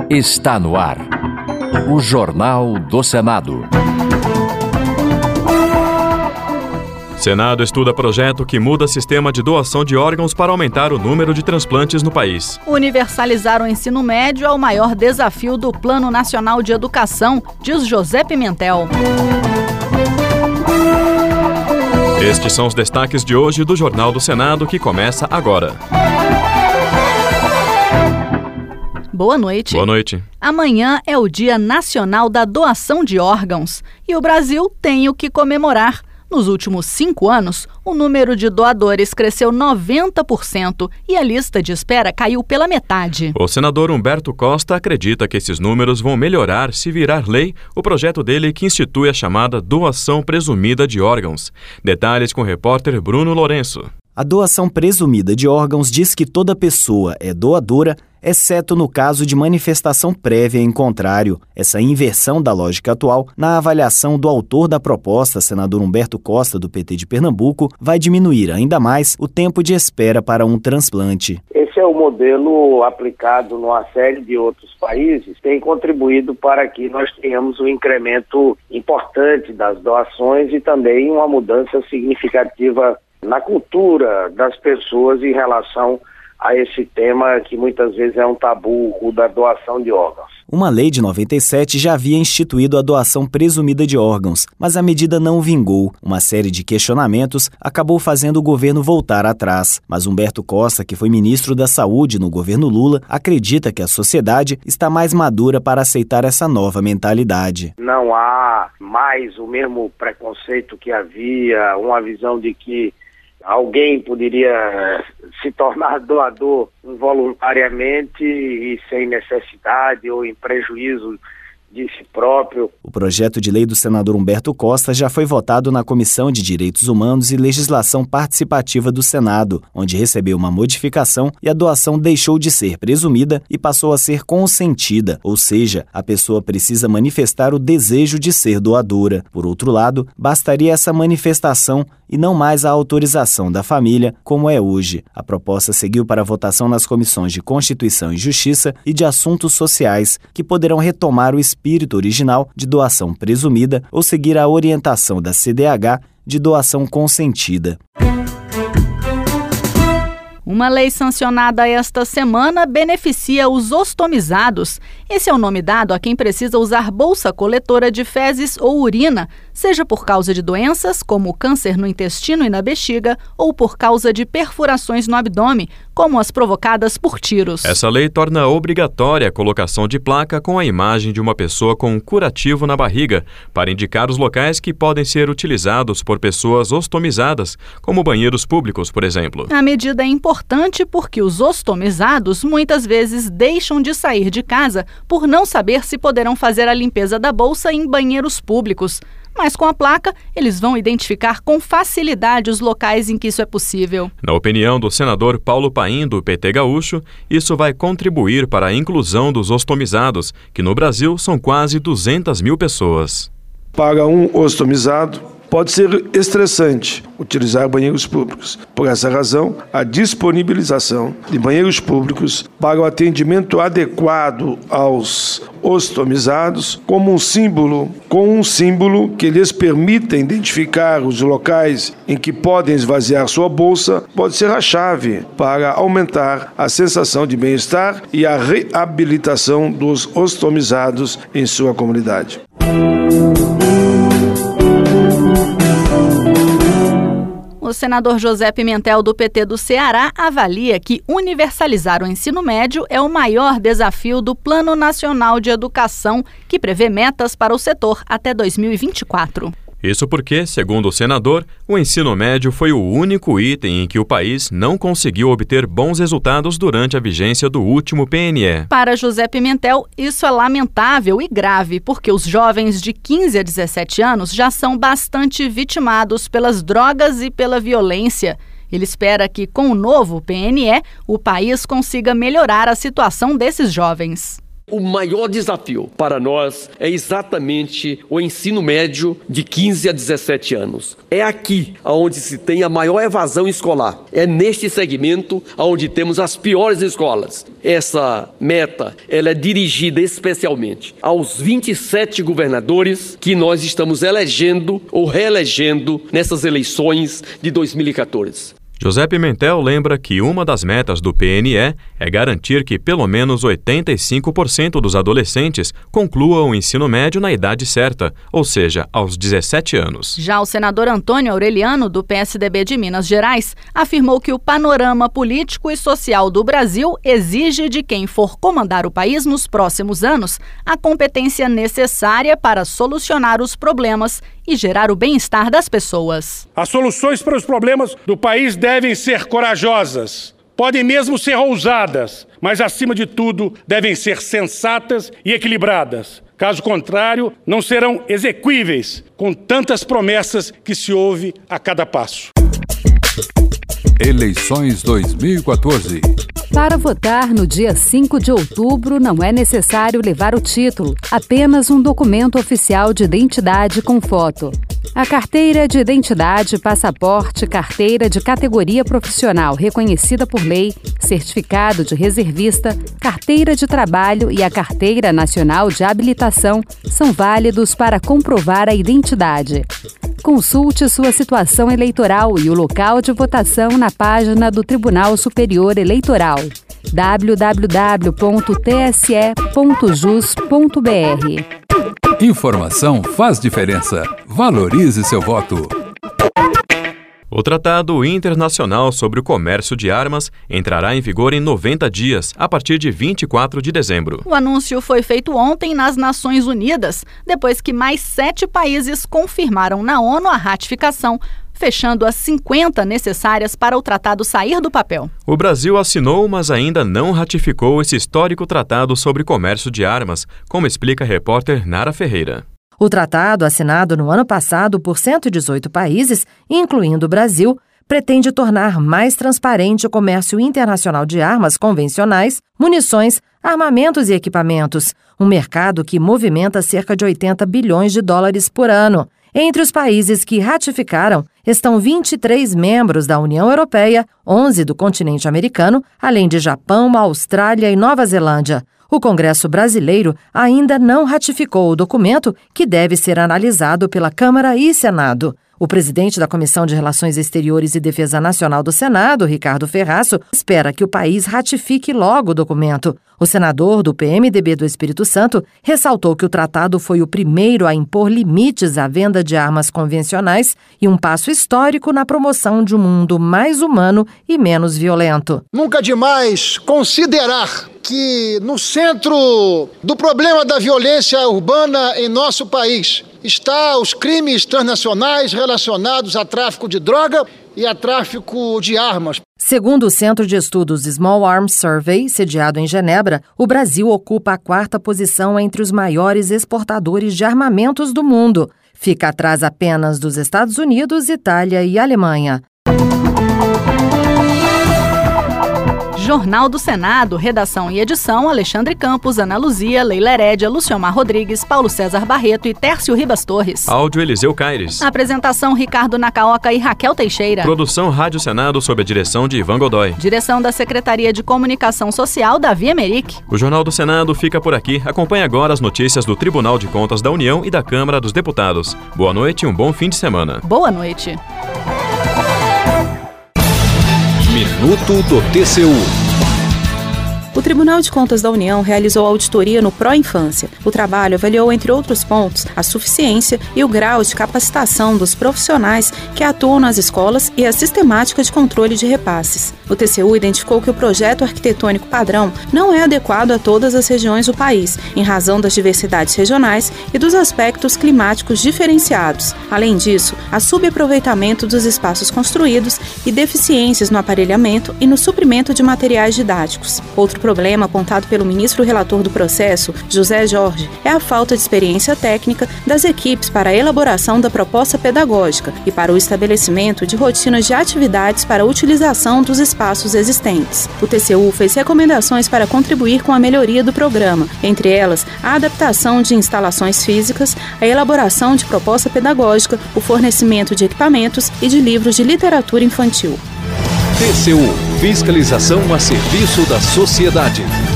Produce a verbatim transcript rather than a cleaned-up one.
Está no ar. O Jornal do Senado. Senado estuda projeto que muda sistema de doação de órgãos para aumentar o número de transplantes no país. Universalizar o ensino médio é o maior desafio do Plano Nacional de Educação, diz José Pimentel. Estes são os destaques de hoje do Jornal do Senado, que começa agora. Boa noite. Boa noite. Amanhã é o Dia Nacional da Doação de Órgãos e o Brasil tem o que comemorar. Nos últimos cinco anos, o número de doadores cresceu noventa por cento e a lista de espera caiu pela metade. O senador Humberto Costa acredita que esses números vão melhorar se virar lei o projeto dele que institui a chamada doação presumida de órgãos. Detalhes com o repórter Bruno Lourenço. A doação presumida de órgãos diz que toda pessoa é doadora, exceto no caso de manifestação prévia em contrário. Essa inversão da lógica atual, na avaliação do autor da proposta, senador Humberto Costa, do P T de Pernambuco, vai diminuir ainda mais o tempo de espera para um transplante. Esse é o modelo aplicado numa série de outros países, tem contribuído para que nós tenhamos um incremento importante das doações e também uma mudança significativa na cultura das pessoas em relação a esse tema que muitas vezes é um tabu, o da doação de órgãos. Uma lei de noventa e sete já havia instituído a doação presumida de órgãos, mas a medida não vingou. Uma série de questionamentos acabou fazendo o governo voltar atrás. Mas Humberto Costa, que foi ministro da Saúde no governo Lula, acredita que a sociedade está mais madura para aceitar essa nova mentalidade. Não há mais o mesmo preconceito que havia, uma visão de que alguém poderia se tornar doador involuntariamente e sem necessidade ou em prejuízo de si próprio. O projeto de lei do senador Humberto Costa já foi votado na Comissão de Direitos Humanos e Legislação Participativa do Senado, onde recebeu uma modificação e a doação deixou de ser presumida e passou a ser consentida, ou seja, a pessoa precisa manifestar o desejo de ser doadora. Por outro lado, bastaria essa manifestação e não mais a autorização da família, como é hoje. A proposta seguiu para votação nas comissões de Constituição e Justiça e de Assuntos Sociais, que poderão retomar o espírito original de doação presumida ou seguir a orientação da C D H de doação consentida. Uma lei sancionada esta semana beneficia os ostomizados. Esse é o nome dado a quem precisa usar bolsa coletora de fezes ou urina, seja por causa de doenças, como câncer no intestino e na bexiga, ou por causa de perfurações no abdômen, como as provocadas por tiros. Essa lei torna obrigatória a colocação de placa com a imagem de uma pessoa com um curativo na barriga, para indicar os locais que podem ser utilizados por pessoas ostomizadas, como banheiros públicos, por exemplo. A medida é importante. Importante porque os ostomizados muitas vezes deixam de sair de casa por não saber se poderão fazer a limpeza da bolsa em banheiros públicos. Mas com a placa, eles vão identificar com facilidade os locais em que isso é possível. Na opinião do senador Paulo Paim, do P T gaúcho, isso vai contribuir para a inclusão dos ostomizados, que no Brasil são quase duzentas mil pessoas. Para um ostomizado, pode ser estressante utilizar banheiros públicos. Por essa razão, a disponibilização de banheiros públicos para o atendimento adequado aos ostomizados, como um símbolo, com um símbolo que lhes permita identificar os locais em que podem esvaziar sua bolsa, pode ser a chave para aumentar a sensação de bem-estar e a reabilitação dos ostomizados em sua comunidade. O senador José Pimentel, do P T do Ceará, avalia que universalizar o ensino médio é o maior desafio do Plano Nacional de Educação, que prevê metas para o setor até dois mil e vinte e quatro. Isso porque, segundo o senador, o ensino médio foi o único item em que o país não conseguiu obter bons resultados durante a vigência do último P N E. Para José Pimentel, isso é lamentável e grave, porque os jovens de quinze a dezessete anos já são bastante vitimados pelas drogas e pela violência. Ele espera que, com o novo P N E, o país consiga melhorar a situação desses jovens. O maior desafio para nós é exatamente o ensino médio de quinze a dezessete anos. É aqui onde se tem a maior evasão escolar. É neste segmento onde temos as piores escolas. Essa meta ela é dirigida especialmente aos vinte e sete governadores que nós estamos elegendo ou reelegendo nessas eleições de dois mil e quatorze. José Pimentel lembra que uma das metas do P N E é garantir que pelo menos oitenta e cinco por cento dos adolescentes concluam o ensino médio na idade certa, ou seja, aos dezessete anos. Já o senador Antônio Aureliano, do P S D B de Minas Gerais, afirmou que o panorama político e social do Brasil exige de quem for comandar o país nos próximos anos a competência necessária para solucionar os problemas e gerar o bem-estar das pessoas. As soluções para os problemas do país devem ser corajosas, podem mesmo ser ousadas, mas, acima de tudo, devem ser sensatas e equilibradas. Caso contrário, não serão exequíveis com tantas promessas que se ouve a cada passo. Eleições dois mil e quatorze. Para votar no dia cinco de outubro, não é necessário levar o título, apenas um documento oficial de identidade com foto. A carteira de identidade, passaporte, carteira de categoria profissional reconhecida por lei, certificado de reservista, carteira de trabalho e a carteira nacional de habilitação são válidos para comprovar a identidade. Consulte sua situação eleitoral e o local de votação na página do Tribunal Superior Eleitoral w w w ponto t s e ponto jus ponto b r. Informação faz diferença. Valorize seu voto. O Tratado Internacional sobre o Comércio de Armas entrará em vigor em noventa dias, a partir de vinte e quatro de dezembro. O anúncio foi feito ontem nas Nações Unidas, depois que mais sete países confirmaram na ONU a ratificação, fechando as cinquenta necessárias para o tratado sair do papel. O Brasil assinou, mas ainda não ratificou esse histórico tratado sobre comércio de armas, como explica a repórter Nara Ferreira. O tratado, assinado no ano passado por cento e dezoito países, incluindo o Brasil, pretende tornar mais transparente o comércio internacional de armas convencionais, munições, armamentos e equipamentos, um mercado que movimenta cerca de oitenta bilhões de dólares por ano. Entre os países que ratificaram estão vinte e três membros da União Europeia, onze do continente americano, além de Japão, Austrália e Nova Zelândia. O Congresso brasileiro ainda não ratificou o documento, que deve ser analisado pela Câmara e Senado. O presidente da Comissão de Relações Exteriores e Defesa Nacional do Senado, Ricardo Ferraço, espera que o país ratifique logo o documento. O senador do P M D B do Espírito Santo ressaltou que o tratado foi o primeiro a impor limites à venda de armas convencionais e um passo histórico na promoção de um mundo mais humano e menos violento. Nunca demais considerar que no centro do problema da violência urbana em nosso país está os crimes transnacionais relacionados a tráfico de droga e a tráfico de armas. Segundo o Centro de Estudos Small Arms Survey, sediado em Genebra, o Brasil ocupa a quarta posição entre os maiores exportadores de armamentos do mundo. Fica atrás apenas dos Estados Unidos, Itália e Alemanha. Jornal do Senado, redação e edição, Alexandre Campos, Ana Luzia, Leila Herédia, Luciomar Rodrigues, Paulo César Barreto e Tércio Ribas Torres. Áudio Eliseu Caires. Apresentação Ricardo Nacaoca e Raquel Teixeira. Produção Rádio Senado sob a direção de Ivan Godoy. Direção da Secretaria de Comunicação Social, Davi Emerick. O Jornal do Senado fica por aqui. Acompanhe agora as notícias do Tribunal de Contas da União e da Câmara dos Deputados. Boa noite e um bom fim de semana. Boa noite. Minuto do T C U. O Tribunal de Contas da União realizou auditoria no Pró-Infância. O trabalho avaliou, entre outros pontos, a suficiência e o grau de capacitação dos profissionais que atuam nas escolas e a sistemática de controle de repasses. O T C U identificou que o projeto arquitetônico padrão não é adequado a todas as regiões do país, em razão das diversidades regionais e dos aspectos climáticos diferenciados. Além disso, há subaproveitamento dos espaços construídos e deficiências no aparelhamento e no suprimento de materiais didáticos. Outro problema apontado pelo ministro relator do processo, José Jorge, é a falta de experiência técnica das equipes para a elaboração da proposta pedagógica e para o estabelecimento de rotinas de atividades para a utilização dos espaços existentes. O T C U fez recomendações para contribuir com a melhoria do programa, entre elas a adaptação de instalações físicas, a elaboração de proposta pedagógica, o fornecimento de equipamentos e de livros de literatura infantil. T C U – Fiscalização a serviço da sociedade.